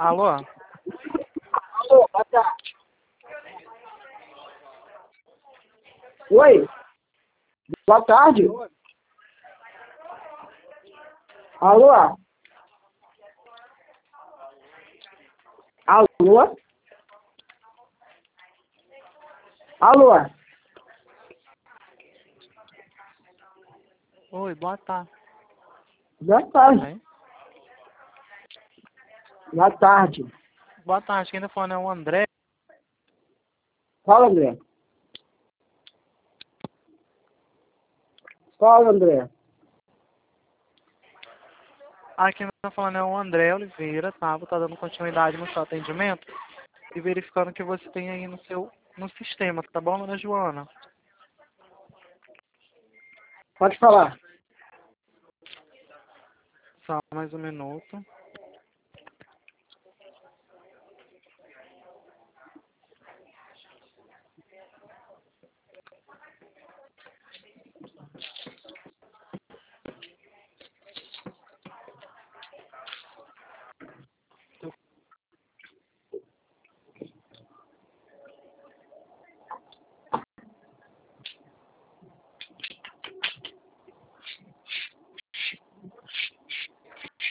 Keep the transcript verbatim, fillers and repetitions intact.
Alô? Alô, boa tarde. Oi. Boa tarde. Alô? Alô? Alô? Oi, boa tarde. Boa tarde. Hein? Boa tarde. Boa tarde, quem tá falando é o André. Fala, André. Fala, André. Ah, quem tá falando é o André Oliveira, tá? Vou tá dando continuidade no seu atendimento e verificando o que você tem aí no seu no sistema, tá bom, dona Joana? Pode falar. Só mais um minuto.